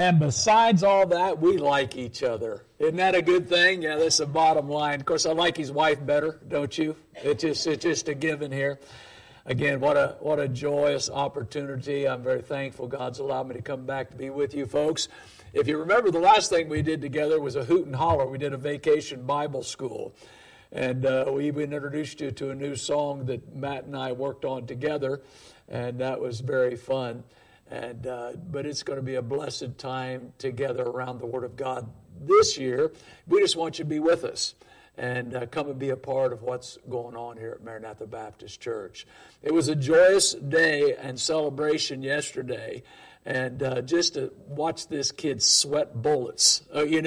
And besides all that, we like each other. Isn't that a good thing? Yeah, that's the bottom line. Of course, I like his wife better, don't you? It's just a given here. Again, what a joyous opportunity. I'm very thankful God's allowed me to come back to be with you folks. If you remember, the last thing we did together was a hoot and holler. We did a vacation Bible school. And we even introduced you to a new song that Matt and I worked on together. And that was very fun. And but it's going to be a blessed time together around the Word of God this year. We just want you to be with us and come and be a part of what's going on here at Maranatha Baptist Church. It was a joyous day and celebration yesterday. And just to watch this kid sweat bullets,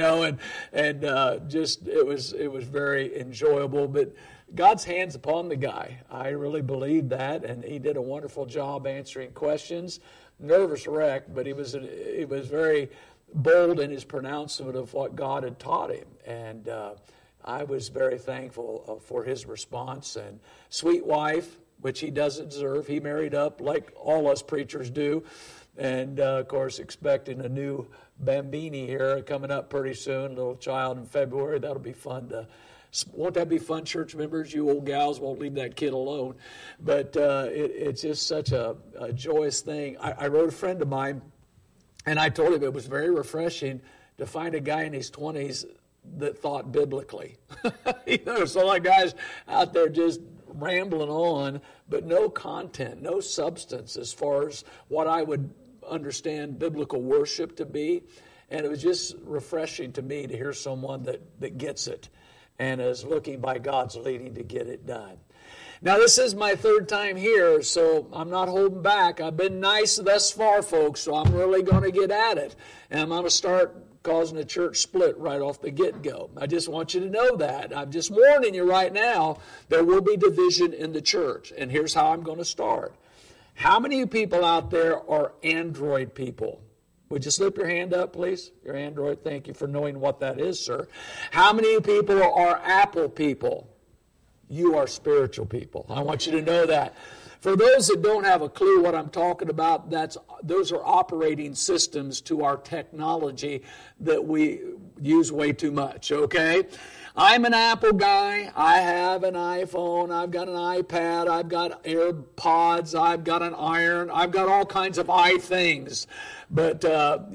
and just it was very enjoyable. But God's hand's upon the guy. I really believe that, and he did a wonderful job answering questions. Nervous wreck, but he was very bold in his pronouncement of what God had taught him, and I was very thankful for his response. And sweet wife, which he doesn't deserve, he married up like all us preachers do. And, of course, expecting a new Bambini here coming up pretty soon, a little child in February. That'll be fun. Won't that be fun, church members? You old gals won't leave that kid alone. But it's just such a joyous thing. I wrote a friend of mine, and I told him it was very refreshing to find a guy in his 20s that thought biblically. There's a lot of guys out there just rambling on, but no content, no substance as far as what I would understand biblical worship to be. And it was just refreshing to me to hear someone that gets it and is looking by God's leading to get it done. Now, this is my third time here, so I'm not holding back. I've been nice thus far, folks, so I'm really going to get at it. And I'm going to start causing a church split right off the get-go. I just want you to know that. I'm just warning you right now, there will be division in the church. And here's how I'm going to start. How many of you people out there are Android people? Would you slip your hand up, please? You're Android. Thank you for knowing what that is, sir. How many of you people are Apple people? You are spiritual people. I want you to know that. For those that don't have a clue what I'm talking about, those are operating systems to our technology that we use way too much, okay? I'm an Apple guy. I have an iPhone. I've got an iPad. I've got AirPods. I've got an iron. I've got all kinds of things. But,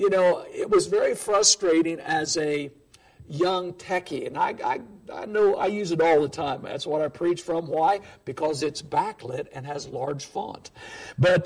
it was very frustrating as a young techie. And I know I use it all the time. That's what I preach from. Why? Because it's backlit and has large font. But,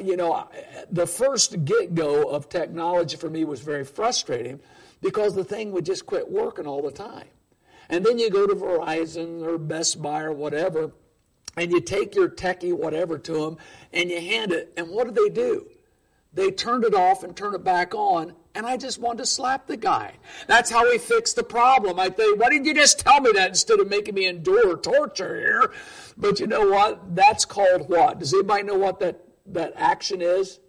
the first get-go of technology for me was very frustrating because the thing would just quit working all the time. And then you go to Verizon or Best Buy or whatever, and you take your techie whatever to them, and you hand it, and what do? They turned it off and turned it back on, and I just wanted to slap the guy. That's how we fixed the problem. I think, why didn't you just tell me that instead of making me endure torture here? But you know what? That's called what? Does anybody know what that action is?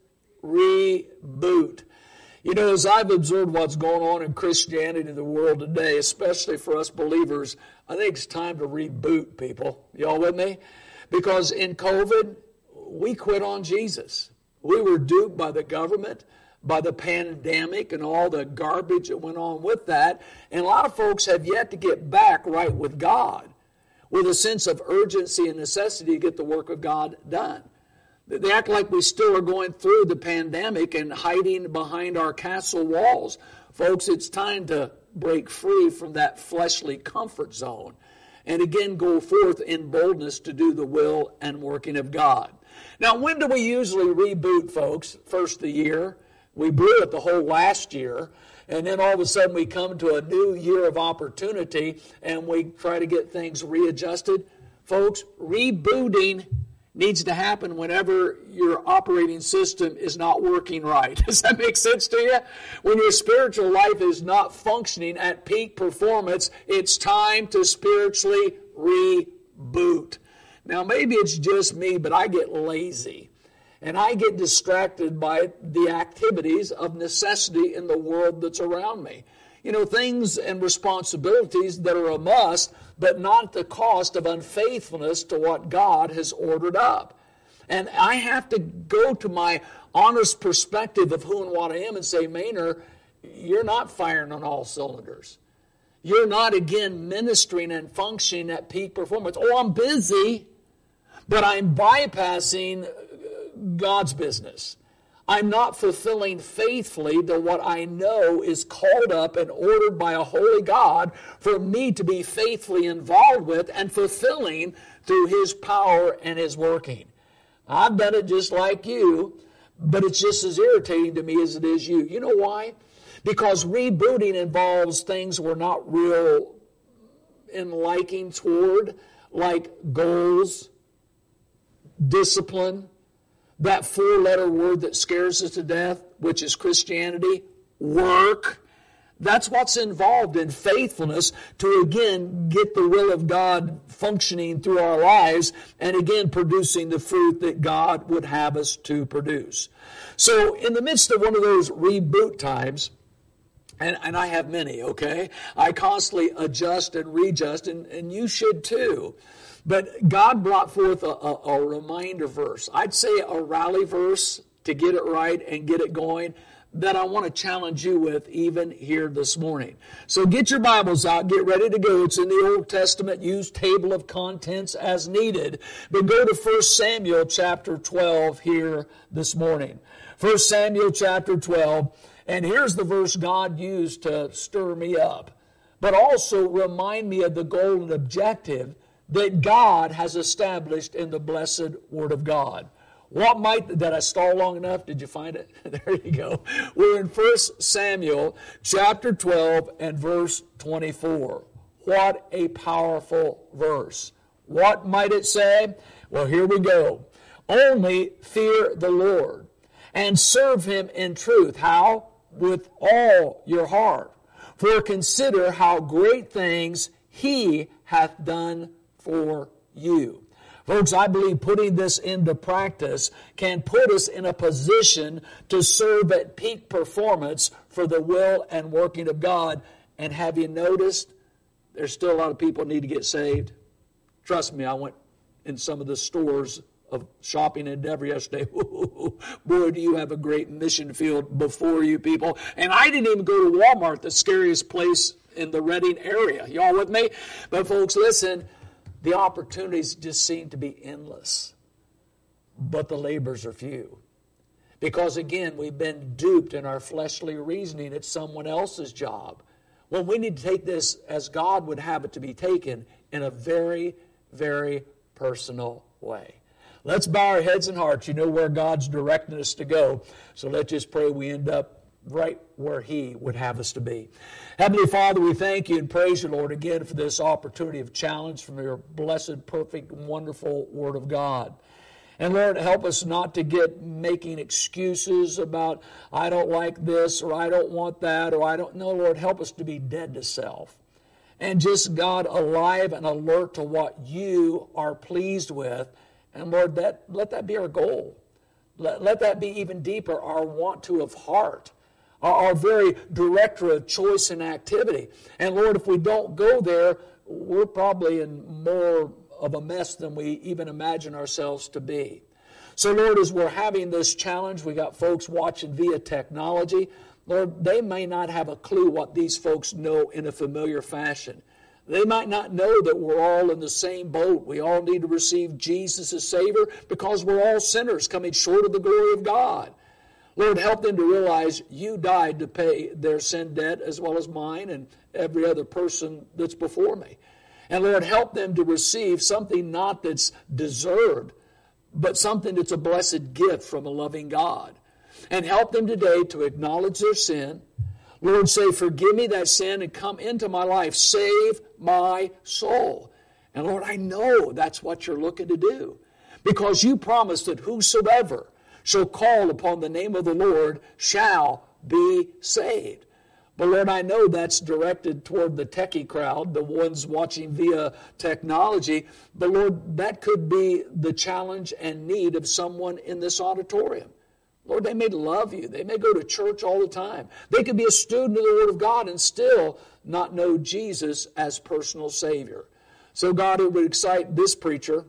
Reboot. As I've observed what's going on in Christianity in the world today, especially for us believers, I think it's time to reboot, people. Y'all with me? Because in COVID, we quit on Jesus. We were duped by the government, by the pandemic, and all the garbage that went on with that. And a lot of folks have yet to get back right with God with a sense of urgency and necessity to get the work of God done. They act like we still are going through the pandemic and hiding behind our castle walls. Folks, it's time to break free from that fleshly comfort zone and again go forth in boldness to do the will and working of God. Now, when do we usually reboot, folks? First of the year. We blew it the whole last year. And then all of a sudden we come to a new year of opportunity and we try to get things readjusted. Folks, rebooting needs to happen whenever your operating system is not working right. Does that make sense to you? When your spiritual life is not functioning at peak performance, it's time to spiritually reboot. Now, maybe it's just me, but I get lazy. And I get distracted by the activities of necessity in the world that's around me. Things and responsibilities that are a must, but not at the cost of unfaithfulness to what God has ordered up. And I have to go to my honest perspective of who and what I am and say, Maynard, you're not firing on all cylinders. You're not, again, ministering and functioning at peak performance. Oh, I'm busy, but I'm bypassing God's business. I'm not fulfilling faithfully to what I know is called up and ordered by a holy God for me to be faithfully involved with and fulfilling through His power and His working. I've done it just like you, but it's just as irritating to me as it is you. You know why? Because rebooting involves things we're not real in liking toward, like goals, discipline, that 4-letter word that scares us to death, which is Christianity, work. That's what's involved in faithfulness to, again, get the will of God functioning through our lives and, again, producing the fruit that God would have us to produce. So in the midst of one of those reboot times, and I have many, okay, I constantly adjust and readjust, and you should too. But God brought forth a reminder verse. I'd say a rally verse to get it right and get it going that I want to challenge you with even here this morning. So get your Bibles out, get ready to go. It's in the Old Testament, use table of contents as needed. But go to 1 Samuel chapter 12 here this morning. 1 Samuel chapter 12, and here's the verse God used to stir me up, but also remind me of the goal and objective that God has established in the blessed Word of God. Did I stall long enough? Did you find it? There you go. We're in 1 Samuel chapter 12 and verse 24. What a powerful verse. What might it say? Well, here we go. Only fear the Lord and serve Him in truth. How? With all your heart. For consider how great things He hath done for you. Folks, I believe putting this into practice can put us in a position to serve at peak performance for the will and working of God. And have you noticed there's still a lot of people need to get saved? Trust me, I went in some of the stores of shopping endeavor yesterday. Boy, do you have a great mission field before you people. And I didn't even go to Walmart, the scariest place in the Reading area. Y'all with me? But folks, listen, the opportunities just seem to be endless, but the labors are few. Because again, we've been duped in our fleshly reasoning. It's someone else's job. Well, we need to take this as God would have it to be taken in a very, very personal way. Let's bow our heads and hearts. You know where God's directing us to go. So let's just pray we end up right where He would have us to be. Heavenly Father, we thank You and praise You, Lord, again for this opportunity of challenge from Your blessed, perfect, wonderful Word of God. And Lord, help us not to get making excuses about, I don't like this, or I don't want that, or I don't know. Lord, help us to be dead to self. And just, God, alive and alert to what You are pleased with. And Lord, let that be our goal. Let that be even deeper, our want to of heart. Our very director of choice and activity. And Lord, if we don't go there, we're probably in more of a mess than we even imagine ourselves to be. So Lord, as we're having this challenge, we got folks watching via technology. Lord, they may not have a clue what these folks know in a familiar fashion. They might not know that we're all in the same boat. We all need to receive Jesus as Savior because we're all sinners coming short of the glory of God. Lord, help them to realize You died to pay their sin debt as well as mine and every other person that's before me. And Lord, help them to receive something not that's deserved, but something that's a blessed gift from a loving God. And help them today to acknowledge their sin. Lord, say, forgive me that sin and come into my life. Save my soul. And Lord, I know that's what You're looking to do. Because You promised that whosoever shall call upon the name of the Lord shall be saved. But Lord, I know that's directed toward the techie crowd, the ones watching via technology. But Lord, that could be the challenge and need of someone in this auditorium. Lord, they may love You. They may go to church all the time. They could be a student of the Word of God and still not know Jesus as personal Savior. So God, it would excite this preacher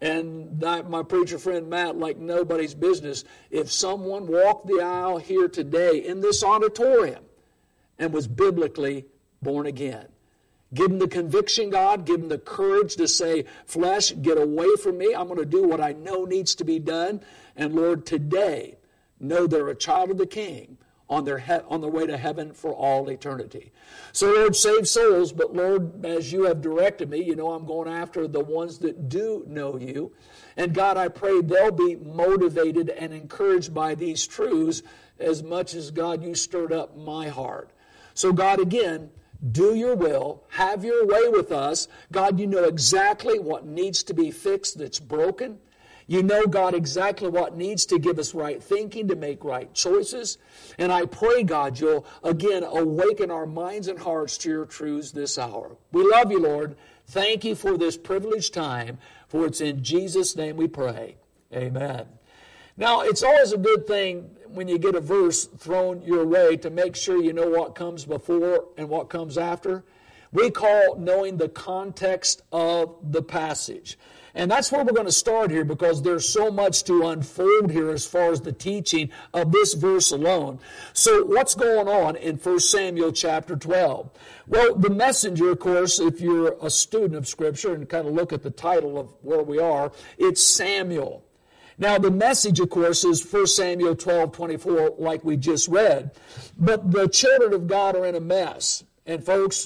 And my preacher friend Matt, like nobody's business, if someone walked the aisle here today in this auditorium and was biblically born again, give them the conviction, God, give them the courage to say, flesh, get away from me. I'm going to do what I know needs to be done. And Lord, today, know they're a child of the King on their way to heaven for all eternity. So, Lord, save souls, but Lord, as you have directed me, you know I'm going after the ones that do know you. And God, I pray they'll be motivated and encouraged by these truths as much as, God, you stirred up my heart. So, God, again, do your will, have your way with us. God, you know exactly what needs to be fixed that's broken. You know, God, exactly what needs to give us right thinking to make right choices. And I pray, God, you'll again awaken our minds and hearts to your truths this hour. We love you, Lord. Thank you for this privileged time, for it's in Jesus' name we pray. Amen. Now, it's always a good thing when you get a verse thrown your way to make sure you know what comes before and what comes after. We call knowing the context of the passage. And that's where we're going to start here, because there's so much to unfold here as far as the teaching of this verse alone. So what's going on in 1 Samuel chapter 12? Well, the messenger, of course, if you're a student of Scripture and kind of look at the title of where we are, it's Samuel. Now, the message, of course, is 1 Samuel 12:24, like we just read. But the children of God are in a mess. And folks,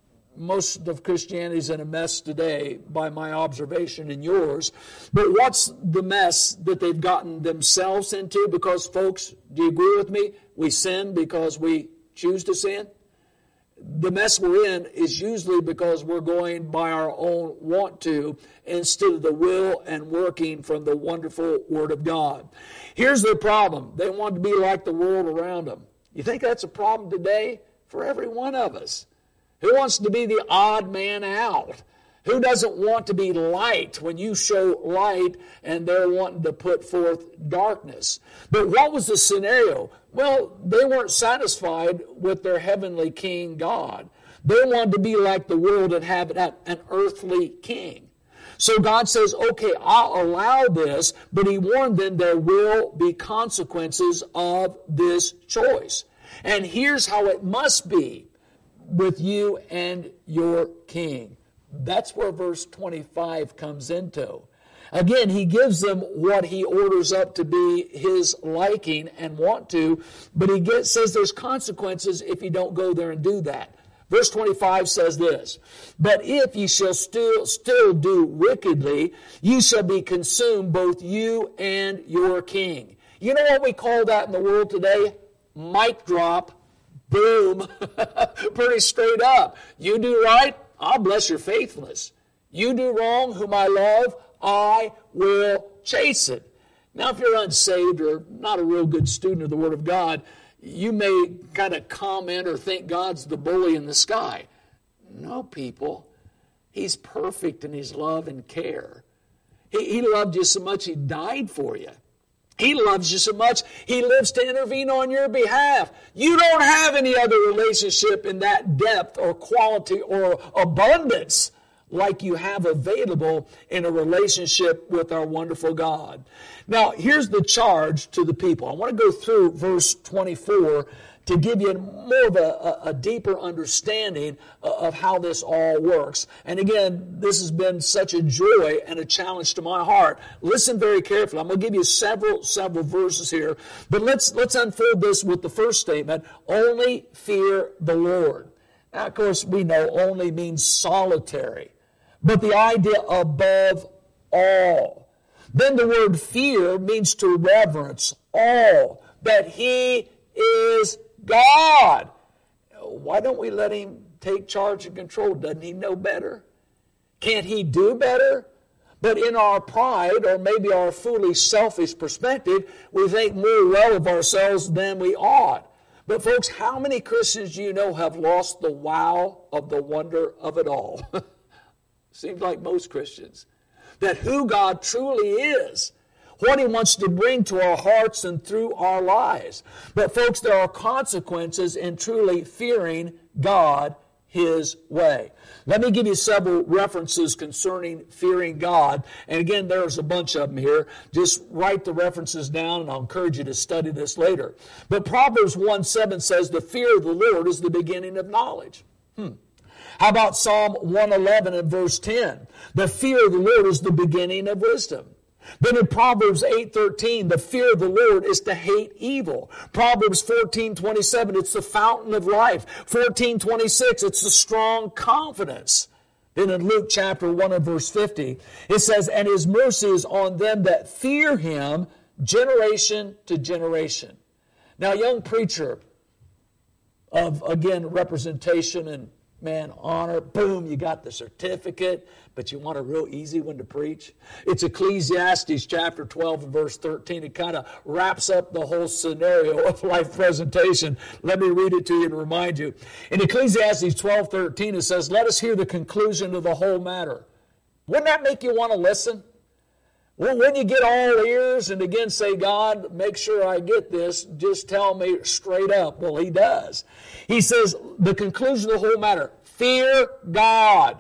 most of Christianity is in a mess today by my observation and yours. But what's the mess that they've gotten themselves into? Because, folks, do you agree with me? We sin because we choose to sin. The mess we're in is usually because we're going by our own want to instead of the will and working from the wonderful Word of God. Here's their problem. They want to be like the world around them. You think that's a problem today? For every one of us. Who wants to be the odd man out? Who doesn't want to be light when you show light and they're wanting to put forth darkness? But what was the scenario? Well, they weren't satisfied with their heavenly king God. They wanted to be like the world and have an earthly king. So God says, okay, I'll allow this, but He warned them there will be consequences of this choice. And here's how it must be with you and your king. That's where verse 25 comes into. Again, He gives them what He orders up to be His liking and want to, but He says there's consequences if you don't go there and do that. Verse 25 says this, but if ye shall still do wickedly, ye shall be consumed, both you and your king. You know what we call that in the world today? Mic drop. Boom. Pretty straight up. You do right, I'll bless your faithfulness. You do wrong, whom I love, I will chasten. Now, if you're unsaved or not a real good student of the Word of God, you may kind of comment or think God's the bully in the sky. No, people. He's perfect in His love and care. He loved you so much He died for you. He loves you so much, He lives to intervene on your behalf. You don't have any other relationship in that depth or quality or abundance like you have available in a relationship with our wonderful God. Now, here's the charge to the people. I want to go through verse 24 to give you more of a deeper understanding of how this all works. And again, this has been such a joy and a challenge to my heart. Listen very carefully. I'm going to give you several verses here. But let's unfold this with the first statement, only fear the Lord. Now, of course, we know only means solitary. But the idea above all. Then the word fear means to reverence, awe, that He is God. Why don't we let Him take charge and control? Doesn't He know better? Can't He do better? But in our pride, or maybe our foolish, selfish perspective, we think more well of ourselves than we ought. But folks, how many Christians do you know have lost the wow of the wonder of it all? Seems like most Christians. That who God truly is, what He wants to bring to our hearts and through our lives. But folks, there are consequences in truly fearing God His way. Let me give you several references concerning fearing God. And again, there's a bunch of them here. Just write the references down, and I'll encourage you to study this later. But Proverbs 1:7 says, the fear of the Lord is the beginning of knowledge. How about Psalm 111 and verse 10? The fear of the Lord is the beginning of wisdom. Then in Proverbs 8:13, the fear of the Lord is to hate evil. Proverbs 14:27, it's the fountain of life. 14:26, it's the strong confidence. Then in Luke chapter 1 and verse 50, it says, and His mercy is on them that fear Him generation to generation. Now, young preacher of, again, representation and honor, boom, you got the certificate, but you want a real easy one to preach? It's Ecclesiastes chapter 12 and verse 13. It kind of wraps up the whole scenario of life presentation. Let me read it to you and remind you. In Ecclesiastes 12:13, it says, let us hear the conclusion of the whole matter. Wouldn't that make you want to listen? Well, when you get all ears and again say, God, make sure I get this, just tell me straight up. Well, He does. He says, the conclusion of the whole matter, fear God.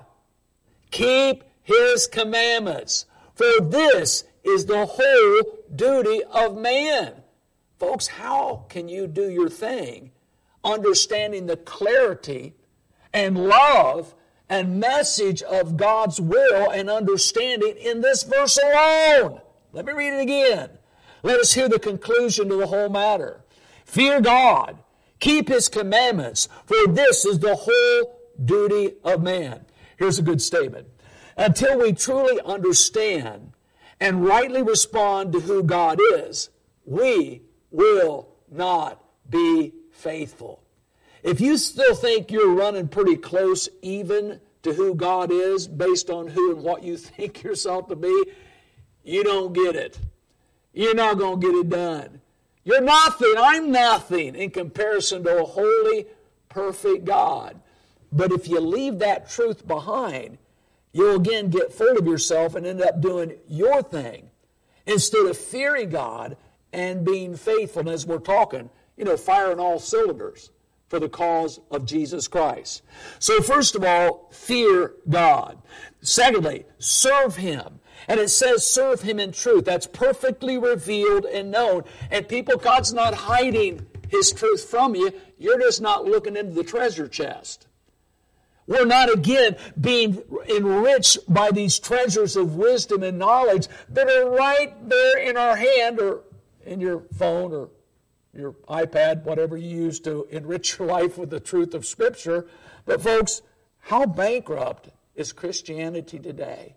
Keep His commandments. For this is the whole duty of man. Folks, how can you do your thing understanding the clarity and love and message of God's will and understanding in this verse alone? Let me read it again. Let us hear the conclusion to the whole matter. Fear God, keep His commandments, for this is the whole duty of man. Here's a good statement. Until we truly understand and rightly respond to who God is, we will not be faithful. If you still think you're running pretty close even to who God is based on who and what you think yourself to be, you don't get it. You're not going to get it done. You're nothing. I'm nothing in comparison to a holy, perfect God. But if you leave that truth behind, you'll again get full of yourself and end up doing your thing instead of fearing God and being faithful. And as we're talking, firing all cylinders for the cause of Jesus Christ. So first of all, fear God. Secondly, serve Him. And it says serve Him in truth. That's perfectly revealed and known. And people, God's not hiding His truth from you. You're just not looking into the treasure chest. We're not, again, being enriched by these treasures of wisdom and knowledge that are right there in our hand or in your phone or your iPad, whatever you use to enrich your life with the truth of Scripture. But folks, how bankrupt is Christianity today?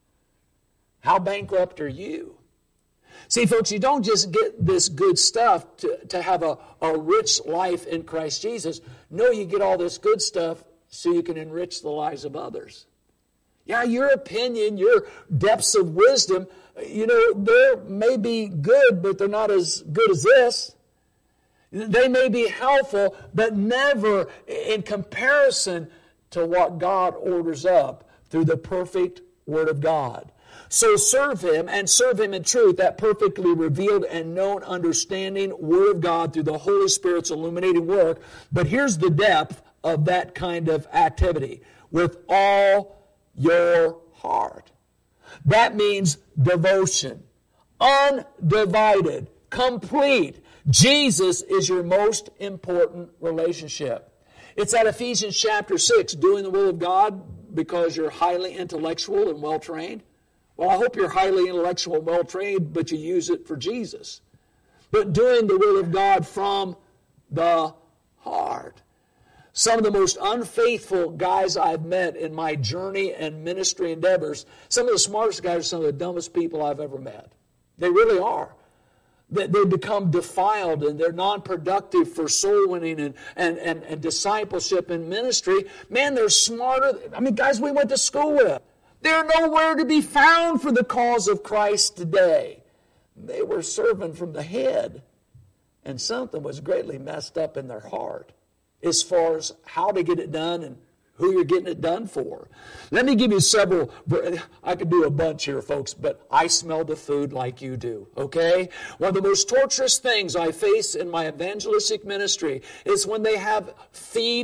How bankrupt are you? See, folks, you don't just get this good stuff to have a rich life in Christ Jesus. No, you get all this good stuff so you can enrich the lives of others. Yeah, your opinion, your depths of wisdom, they may be good, but they're not as good as this. They may be helpful, but never in comparison to what God orders up through the perfect Word of God. So serve Him and serve Him in truth, that perfectly revealed and known understanding Word of God through the Holy Spirit's illuminating work. But here's the depth of that kind of activity. With all your heart. That means devotion. Undivided. Complete. Jesus is your most important relationship. It's at Ephesians chapter 6, doing the will of God because you're highly intellectual and well-trained. Well, I hope you're highly intellectual and well-trained, but you use it for Jesus. But doing the will of God from the heart. Some of the most unfaithful guys I've met in my journey and ministry endeavors, some of the smartest guys are some of the dumbest people I've ever met. They really are. They become defiled and they're non-productive for soul winning and discipleship and ministry. Man, they're smarter. Guys we went to school with. They're nowhere to be found for the cause of Christ today. They were serving from the head. And something was greatly messed up in their heart as far as how to get it done and who you're getting it done for. Let me give you several. I could do a bunch here, folks, but I smell the food like you do, okay? One of the most torturous things I face in my evangelistic ministry is when they have feed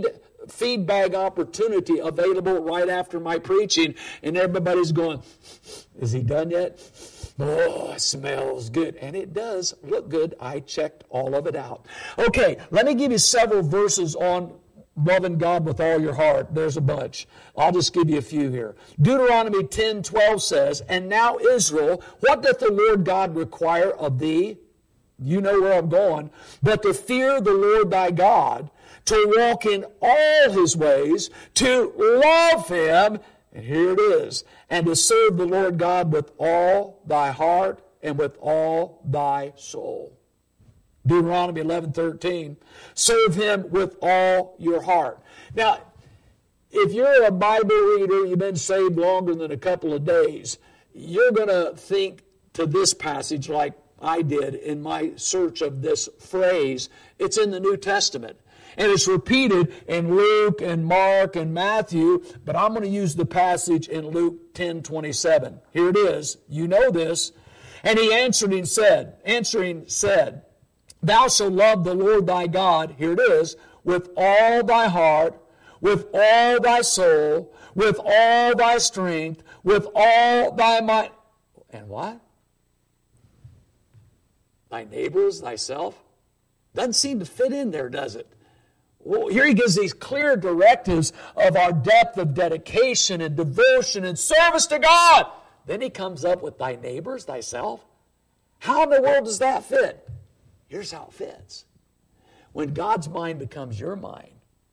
feedback opportunity available right after my preaching, and everybody's going, is he done yet? Oh, it smells good. And it does look good. I checked all of it out. Okay, let me give you several verses on loving God with all your heart. There's a bunch. I'll just give you a few here. Deuteronomy 10:12 says, and now Israel, what doth the Lord God require of thee? You know where I'm going. But to fear the Lord thy God, to walk in all his ways, to love him, and here it is, and to serve the Lord God with all thy heart and with all thy soul. Deuteronomy 11:13, serve him with all your heart. Now, if you're a Bible reader, you've been saved longer than a couple of days, you're going to think to this passage like I did in my search of this phrase. It's in the New Testament. And it's repeated in Luke and Mark and Matthew, but I'm going to use the passage in Luke 10:27. Here it is. You know this. And he answering said, thou shalt love the Lord thy God, here it is, with all thy heart, with all thy soul, with all thy strength, with all thy might. And what? Thy neighbor is thyself? Doesn't seem to fit in there, does it? Well, here he gives these clear directives of our depth of dedication and devotion and service to God. Then he comes up with thy neighbors, thyself. How in the world does that fit? Here's how it fits. When God's mind becomes your mind,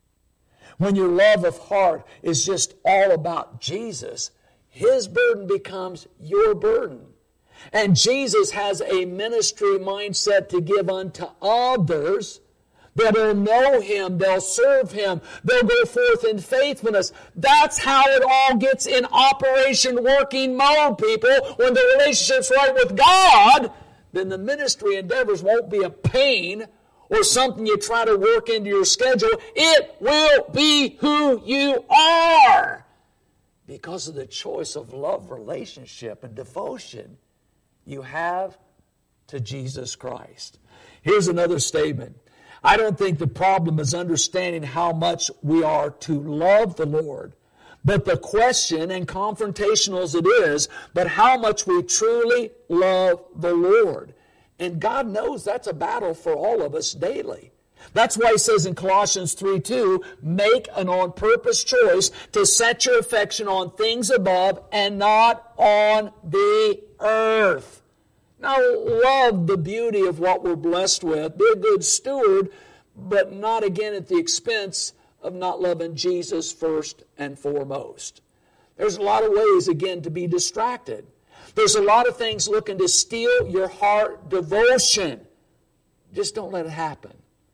when your love of heart is just all about Jesus, his burden becomes your burden. And Jesus has a ministry mindset to give unto others that will know him, they'll serve him, they'll go forth in faithfulness. That's how it all gets in operation working mode, people. When the relationship's right with God, then the ministry endeavors won't be a pain or something you try to work into your schedule. It will be who you are because of the choice of love, relationship, and devotion you have to Jesus Christ. Here's another statement. I don't think the problem is understanding how much we are to love the Lord, but the question, and confrontational as it is, but how much we truly love the Lord. And God knows that's a battle for all of us daily. That's why he says in Colossians 3:2, make an on-purpose choice to set your affection on things above and not on the earth. Now, love the beauty of what we're blessed with. Be a good steward, but not again at the expense of not loving Jesus first and foremost. There's a lot of ways, again, to be distracted. There's a lot of things looking to steal your heart devotion. Just don't let it happen.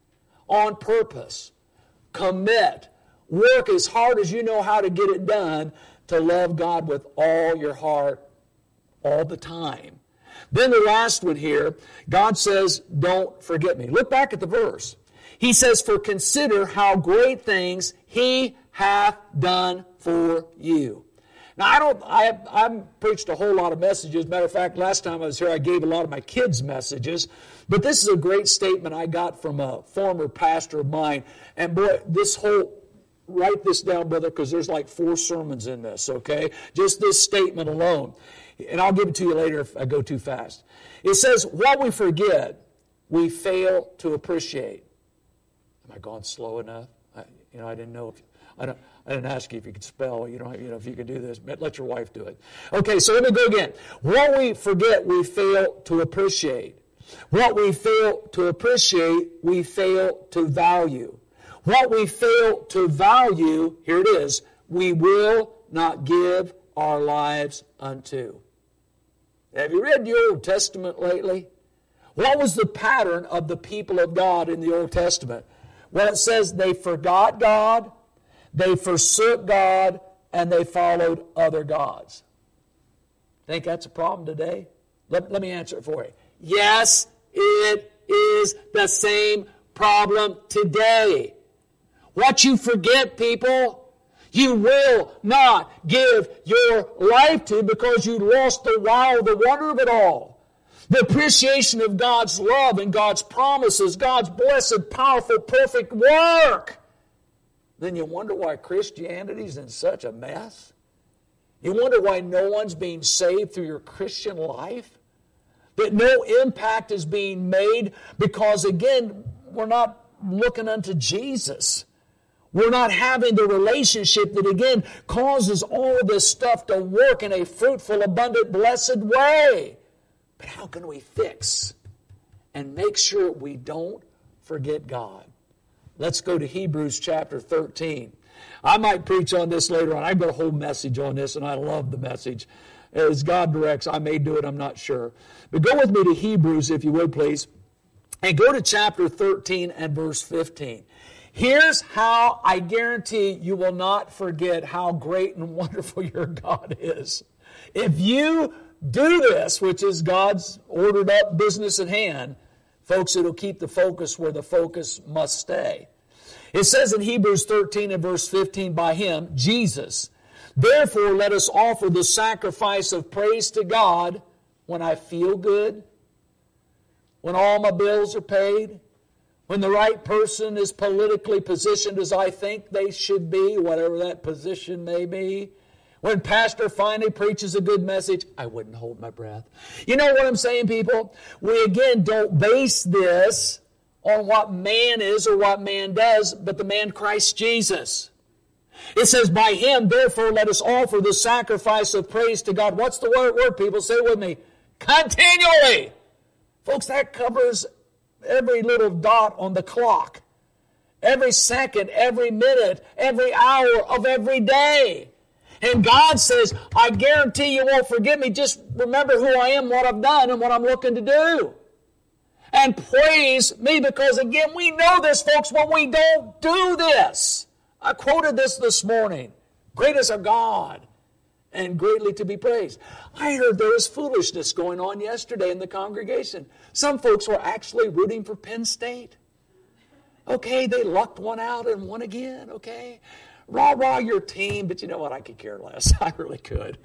On purpose. Commit. Work as hard as you know how to get it done to love God with all your heart all the time. Then the last one here, God says, don't forget me. Look back at the verse. He says, for consider how great things he hath done for you. Now, I've preached a whole lot of messages. Matter of fact, last time I was here, I gave a lot of my kids' messages. But this is a great statement I got from a former pastor of mine. And boy, write this down, brother, because there's like 4 sermons in this, okay? Just this statement alone. And I'll give it to you later if I go too fast. It says, what we forget, we fail to appreciate. Am I going slow enough? I didn't know if... I didn't ask you if you could spell, if you could do this. Let your wife do it. Okay, so let me go again. What we forget, we fail to appreciate. What we fail to appreciate, we fail to value. What we fail to value, here it is, we will not give our lives unto. Have you read the Old Testament lately? What was the pattern of the people of God in the Old Testament? Well, it says they forgot God, they forsook God, and they followed other gods. Think that's a problem today? Let me answer it for you. Yes, it is the same problem today. What you forget, people, you will not give your life to because you lost the wow, the wonder of it all. The appreciation of God's love and God's promises, God's blessed, powerful, perfect work. then you wonder why Christianity's in such a mess? You wonder why no one's being saved through your Christian life? That no impact is being made because, again, we're not looking unto Jesus. We're not having the relationship that, again, causes all of this stuff to work in a fruitful, abundant, blessed way. But how can we fix and make sure we don't forget God? Let's go to Hebrews chapter 13. I might preach on this later on. I've got a whole message on this, and I love the message. As God directs, I may do it, I'm not sure. But go with me to Hebrews, if you would, please. And go to chapter 13 and verse 15. Here's how I guarantee you will not forget how great and wonderful your God is. If you do this, which is God's ordered up business at hand, folks, it'll keep the focus where the focus must stay. It says in Hebrews 13 and verse 15, by Him, Jesus, therefore let us offer the sacrifice of praise to God when I feel good, when all my bills are paid, when the right person is politically positioned as I think they should be, whatever that position may be. When pastor finally preaches a good message, I wouldn't hold my breath. You know what I'm saying, people? We, again, don't base this on what man is or what man does, but the man Christ Jesus. It says, by Him, therefore, let us offer the sacrifice of praise to God. What's the word, people? Say it with me. Continually. Folks, that covers every little dot on the clock. Every second, every minute, every hour of every day. And God says, I guarantee you won't forget me. Just remember who I am, what I've done, and what I'm looking to do. And praise me because, again, we know this, folks, when we don't do this. I quoted this morning. Great is our God and greatly to be praised. I heard there was foolishness going on yesterday in the congregation. Some folks were actually rooting for Penn State. Okay, they lucked one out and won again, okay? Rah, your team, but you know what? I could care less. I really could.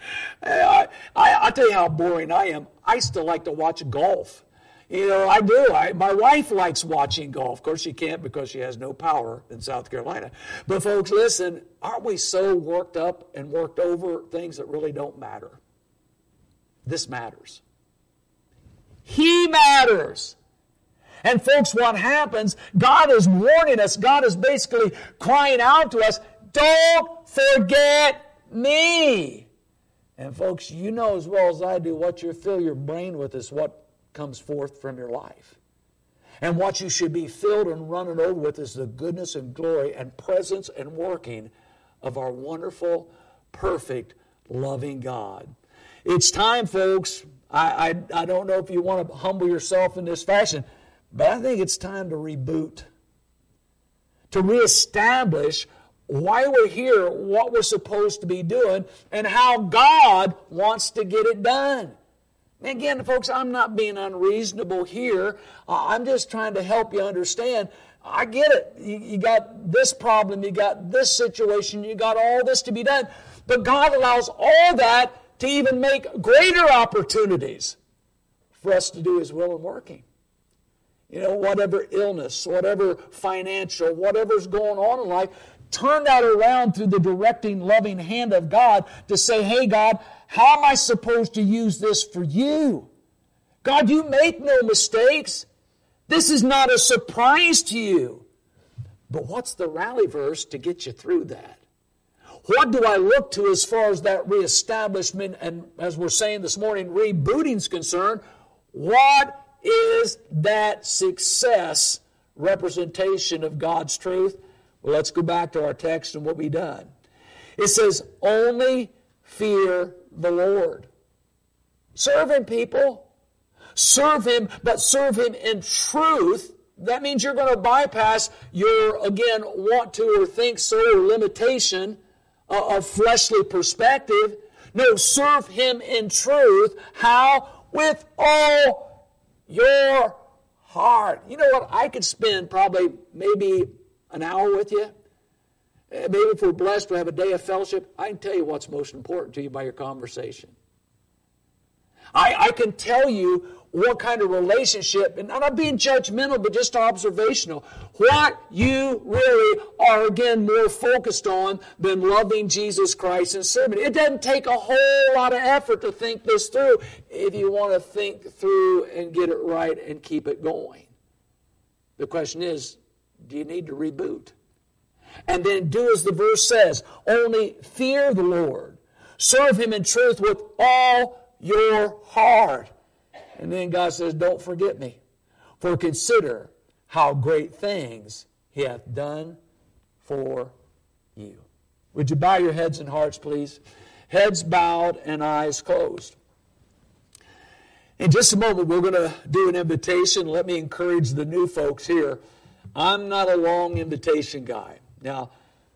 I tell you how boring I am. I still like to watch golf. You know, I do. My wife likes watching golf. Of course, she can't because she has no power in South Carolina. But folks, listen, aren't we so worked up and worked over things that really don't matter? This matters. He matters. And folks, what happens, God is warning us. God is basically crying out to us, don't forget me. And folks, you know as well as I do what you fill your brain with is what comes forth from your life. And what you should be filled and running over with is the goodness and glory and presence and working of our wonderful, perfect, loving God. It's time, folks. I don't know if you want to humble yourself in this fashion, but I think it's time to reboot. To reestablish why we're here, what we're supposed to be doing, and how God wants to get it done. Again, folks, I'm not being unreasonable here. I'm just trying to help you understand. I get it. You got this problem, you got this situation, you got all this to be done. But God allows all that to even make greater opportunities for us to do His will in working. You know, whatever illness, whatever financial, whatever's going on in life, turn that around through the directing, loving hand of God to say, hey, God, how am I supposed to use this for you? God, you make no mistakes. This is not a surprise to you. But what's the rally verse to get you through that? What do I look to as far as that reestablishment and, as we're saying this morning, rebooting is concerned? What is that success representation of God's truth? Well, let's go back to our text and what we've done. It says, only fear the Lord. Serve Him, people. Serve Him, but serve Him in truth. That means you're going to bypass your, again, want to or think so or limitation of fleshly perspective. No, serve Him in truth. How? With all your heart. You know what? I could spend probably maybe an hour with you. Maybe if we're blessed to have a day of fellowship, I can tell you what's most important to you by your conversation. I can tell you what kind of relationship, and I'm not being judgmental, but just observational, what you really are, again, more focused on than loving Jesus Christ and serving. It doesn't take a whole lot of effort to think this through if you want to think through and get it right and keep it going. The question is, do you need to reboot? And then do as the verse says, only fear the Lord. Serve Him in truth with all your heart. And then God says, don't forget me, for consider how great things He hath done for you. Would you bow your heads and hearts, please? Heads bowed and eyes closed. In just a moment, we're going to do an invitation. Let me encourage the new folks here. I'm not a long invitation guy. Now,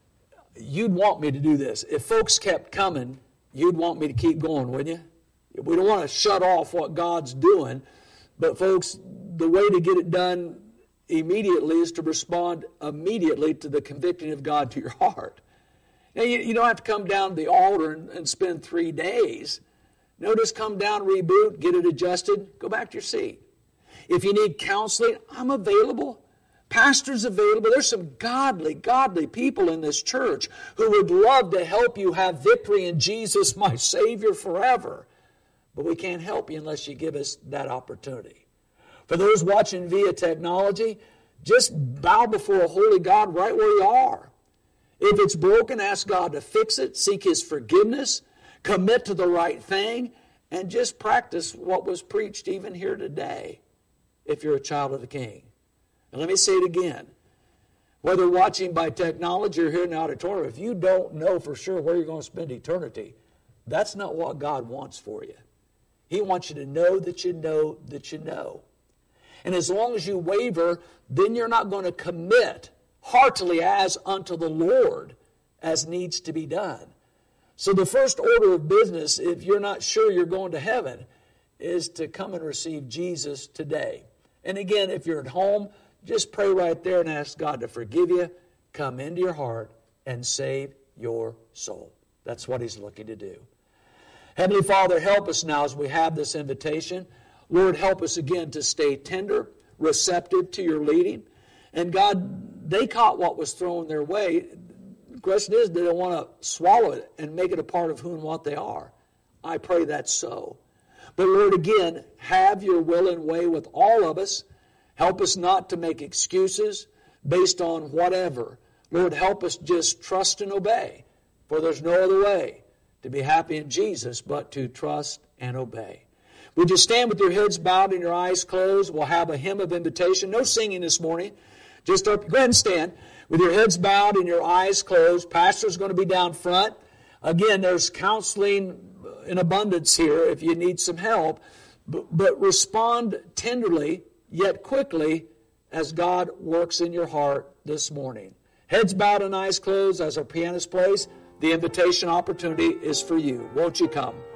you'd want me to do this. If folks kept coming, you'd want me to keep going, wouldn't you? We don't want to shut off what God's doing, but folks, the way to get it done immediately is to respond immediately to the convicting of God to your heart. Now, you don't have to come down to the altar and spend 3 days. No, just come down, reboot, get it adjusted, go back to your seat. If you need counseling, I'm available. Pastor's available. There's some godly people in this church who would love to help you have victory in Jesus, my Savior, forever. But we can't help you unless you give us that opportunity. For those watching via technology, just bow before a holy God right where you are. If it's broken, ask God to fix it, seek His forgiveness, commit to the right thing, and just practice what was preached even here today if you're a child of the King. And let me say it again. Whether watching by technology or here in the auditorium, if you don't know for sure where you're going to spend eternity, that's not what God wants for you. He wants you to know that you know that you know. And as long as you waver, then you're not going to commit heartily as unto the Lord as needs to be done. So the first order of business, if you're not sure you're going to heaven, is to come and receive Jesus today. And again, if you're at home, just pray right there and ask God to forgive you, come into your heart, and save your soul. That's what He's looking to do. Heavenly Father, help us now as we have this invitation. Lord, help us again to stay tender, receptive to your leading. And God, they caught what was thrown their way. The question is, do they want to swallow it and make it a part of who and what they are? I pray that's so. But Lord, again, have your will and way with all of us. Help us not to make excuses based on whatever. Lord, help us just trust and obey, for there's no other way to be happy in Jesus but to trust and obey. Would you stand with your heads bowed and your eyes closed? We'll have a hymn of invitation. No singing this morning. Just go ahead and stand with your heads bowed and your eyes closed. Pastor's going to be down front. Again, there's counseling in abundance here if you need some help. But respond tenderly, yet quickly, as God works in your heart this morning. Heads bowed and eyes closed as our pianist plays. The invitation opportunity is for you. Won't you come?